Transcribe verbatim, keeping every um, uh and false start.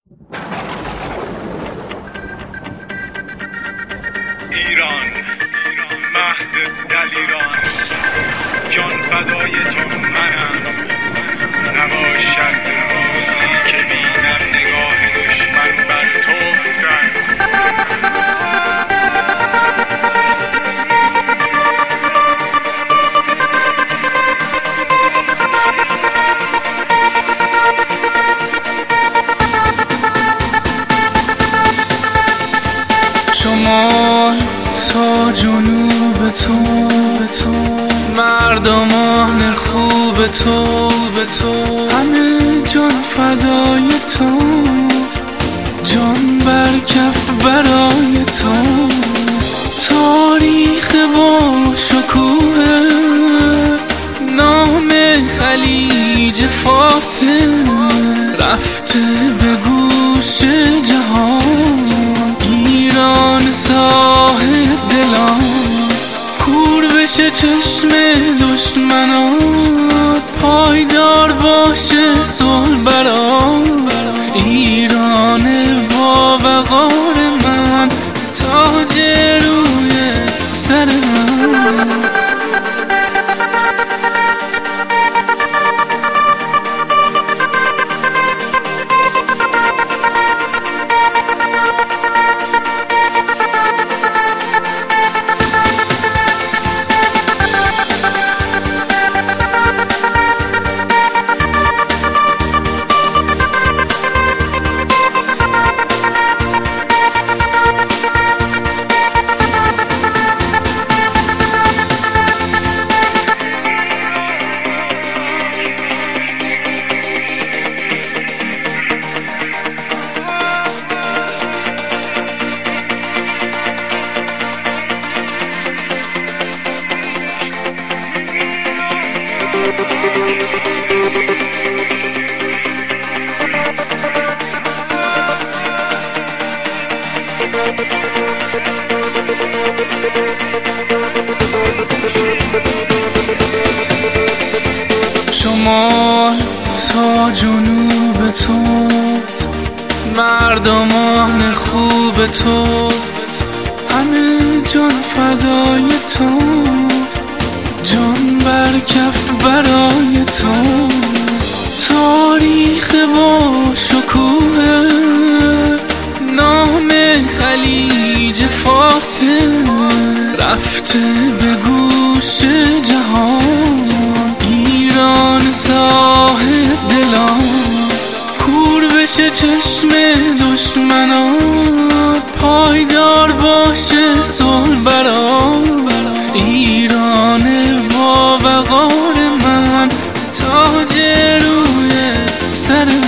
ایران، مهد دلیران، جان فدای تو منم. نباشد روزی که بینم نگاه دشمن بر تو افتد. شمال تا جنوب تو به تو، مردمان خوب تو به تو، همه جان فدای تو، جان بر کف برای تو. تاریخ با شکوه نام خلیج فارسه، رفته به گوش جهان. ایران صاحب دلان، کور بشه چشم دشمنان، پایدار باشه صلح بران. ایران با وقار من، تاج روی سر من. شمال تا جنوب تو، مردمان خوب تو، همه جان فدای تو، جان بر کف برای تو. تاریخ با شکوه نام خلیج فارسه، رفته به گوش جهان. ایران صاحب دلان، کور بشه چشم دشمنان، پایدار باشه صلح بران. ایران با وقار من، تاج روی سر من.